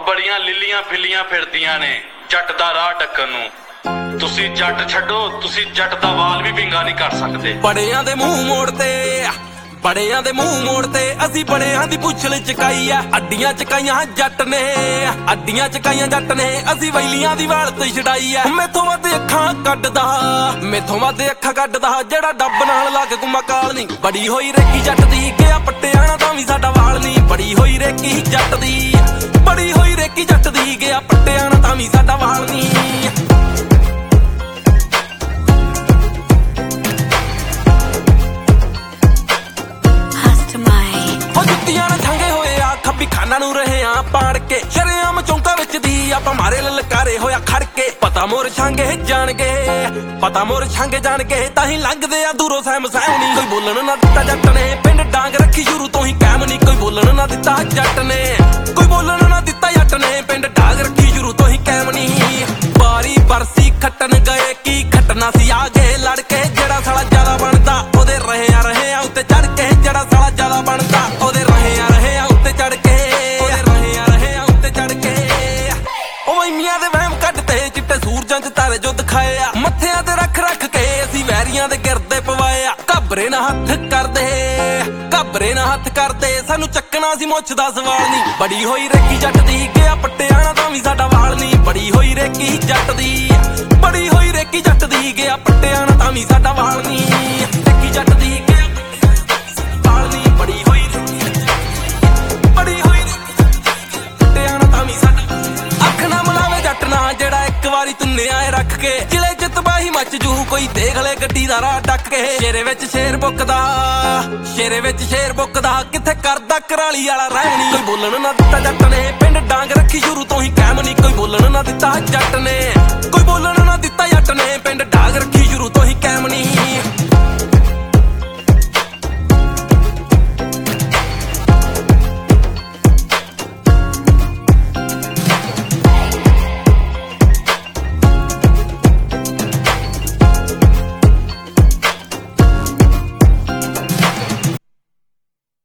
ਬੜੀਆਂ ਲਿੱਲੀਆਂ ਫਿੱਲੀਆਂ ਫਿਰਦੀਆਂ ਨੇ ਜੱਟ ਦਾ ਰਾਹ ਡੱਕਣ ਨੂੰ। ਤੁਸੀਂ ਜੱਟ ਛੱਡੋ, ਤੁਸੀਂ ਜੱਟ ਦਾ ਵਾਲ ਵੀ ਵਿੰਗਾ ਨਹੀਂ ਕਰ ਸਕਦੇ। ਬੜਿਆਂ ਦੇ ਮੂੰਹ ਮੋੜਤੇ, ਬੜਿਆਂ ਦੇ ਮੂੰਹ ਮੋੜਤੇ, ਅਸੀਂ ਬੜਿਆਂ ਦੀ ਪੁੱਛਲ ਚਕਾਈ ਆ। ਅੱਡੀਆਂ ਚਕਾਈਆਂ ਜੱਟ ਨੇ, ਅੱਡੀਆਂ ਚਕਾਈਆਂ ਜੱਟ ਨੇ, ਅਸੀਂ ਵੈਲੀਆਂ ਦੀ ਵਾਲ ਤੇ ਛਡਾਈ ਆ। ਮੈਥੋਂ ਵੱਧ ਅੱਖਾਂ ਕੱਢਦਾ, ਮੈਥੋਂ ਵੱਧ ਅੱਖਾਂ ਕੱਢਦਾ ਜਿਹੜਾ ਡੱਬ ਨਾਲ ਲੱਗ ਗੁਮਾ ਕਾਲ ਨਹੀਂ। ਬੜੀ ਹੋਈ ਰੇਕੀ ਜੱਟ ਦੀ, ਗਿਆ ਪੱਟਿਆਣਾ ਤਾਂ ਵੀ ਸਾਡਾ ਵਾਲ ਨਹੀਂ। ਬੜੀ ਹੋਈ ਰੇਕੀ ਜੱਟ ਦੀ, ਬੜੀ ਹੋਈ ਰੇਕੀ ਜੱਟ ਦੀ, ਗਿਆ ਪੱਟਿਆਣਾ ਤਾਂ ਵੀ ਸਾਡਾ ਵਾਲ ਨਹੀਂ। ਨੂੰ ਰਹੇ ਆ ਪਾੜ ਕੇ ਸ਼ਰੇਆਮ ਚੌਂਕਾਂ ਵਿੱਚ ਦੀ ਆਪਾਂ ਮਾਰੇ ਲਲਕਾਰੇ ਹੋਇਆ ਖੜ ਕੇ। ਪਤਾ ਮੋਰ ਛਾਂਗੇ ਜਾਣਗੇ, ਪਤਾ ਮੋਰ ਛਾਂਗੇ ਜਾਣਗੇ, ਤਾਂ ਹੀ ਲੰਘਦੇ ਆ ਦੂਰੋਂ ਸਹਿਮ ਸਹਿਮਣੀ। ਕੋਈ ਬੋਲਣ ਨਾ ਦਿੱਤਾ ਜੱਟ ਨੇ, ਪਿੰਡ ਡਾਂਗ ਰੱਖੀ ਸ਼ੁਰੂ ਤੋਂ ਹੀ ਕਾਇਮ ਨਹੀਂ। ਕੋਈ ਬੋਲਣ ਨਾ ਦਿੱਤਾ ਜੱਟ ਨੇ, ਕੋਈ ਬੋਲਣ ਨਾ ਦਿੱਤਾ ਜੱਟ ਨੇ, ਪਿੰਡ ਡਾਂਗ ਰੱਖੀ ਸ਼ੁਰੂ ਤੋਂ ਹੀ ਕਾਇਮ ਨਹੀਂ। ਬਾਰੀ ਬਰਸੀ ਖੱਟਣ ਗਏ ਕੀ ਖੱਟਣਾ ਸੀ ਆ ਗਏ ਲੜ ਕੇ। ਜਿਹੜਾ ਸਾਲਾ ਜ਼ਿਆਦਾ ਬਣਦਾ ਉਹਦੇ ਰਹੇ ਆ ਉੱਤੇ ਚੜ ਕੇ। ਜਿਹੜਾ ਸਾਲਾ ਜ਼ਿਆਦਾ ਬਣਦਾ ਉਹਦੇ ਰਹੇ ਆ ਉੱਤੇ ਚੜ ਕੇ। ਮੀਆਂ ਦੇ ਵਹਿਮ ਕੱਢਤੇ ਚਿੱਟੇ ਸੂਰਜਾਂ 'ਚ ਤਾਰੇ ਜੋ ਦਿਖਾਏ ਆ। ਮੱਥਿਆਂ ਤੇ ਰੱਖ ਰੱਖ ਕੇ ਅਸੀਂ ਵੈਰੀਆਂ ਦੇ ਗਿਰਦੇ ਪਵਾਏ ਆ। ਘਾਬਰੇ ਨਾ ਹੱਥ ਕਰਦੇ, ਘਾਬਰੇ ਨਾ ਹੱਥ ਕਰਦੇ, ਸਾਨੂੰ ਚੱਕਣਾ ਸੀ ਮੁੱਛ ਦਾ ਸਵਾਲ ਨਹੀਂ। ਬੜੀ ਹੋਈ ਰੇਕੀ ਜੱਟ ਦੀ, ਗਿਆ ਪੱਟਿਆਣਾ ਤਾਂ ਵੀ ਸਾਡਾ ਵਾਲ ਨਹੀਂ। ਬੜੀ ਹੋਈ ਰੇਕੀ ਜੱਟ ਦੀ, ਬੜੀ ਹੋਈ ਰੇਕੀ ਜੱਟ ਦੀ, ਗਿਆ ਪੱਟਿਆਣਾ ਤਾਂ ਵੀ ਸਾਡਾ ਵਾਲ ਨਹੀਂ। ਰੇਕੀ ਜੱਟ ਦੀ, ਗਿਆ ਵਾਲ ਨਹੀਂ। ਬੜੀ ਹੋਈ, ਬੜੀ ਹੋਈ ਪੱਟਿਆਣਾ ਤਾਂ ਵੀ ਸਾਡਾ। ਅੱਖ ਨਾ ਮਲਾਵੇ ਜੱਟ ਨਾ ਜਿਹੜਾ ਇੱਕ ਵਾਰੀ ਤੁੰਨਿਆ ਏ ਰੱਖ ਕੇ। ਜ਼ਿਲ੍ਹੇ 'ਚ ਤਬਾਹੀ ਮੱਚ ਜੂ ਕੋਈ ਦੇਖ ਲੈ ਗੱਡੀ ਦਾ ਰਾਹ ਡੱਕ ਕੇ। ਸ਼ੇਰੇ ਵਿੱਚ ਸ਼ੇਰ ਬੁੱਕਦਾ, ਸ਼ੇਰੇ ਵਿੱਚ ਸ਼ੇਰ ਬੁੱਕਦਾ, ਕਿੱਥੇ ਕਰਦਾ ਕਰਾਲੀ ਵਾਲਾ ਰਹਿਣੀ। ਕੋਈ ਬੋਲਣ ਨਾ ਦਿੱਤਾ ਜੱਟ ਨੇ, ਪਿੰਡ ਡਾਂਗ ਰੱਖੀ ਸ਼ੁਰੂ ਤੋਂ ਹੀ ਕਾਇਮ ਨਹੀਂ। ਕੋਈ ਬੋਲਣ ਨਾ ਦਿੱਤਾ ਜੱਟ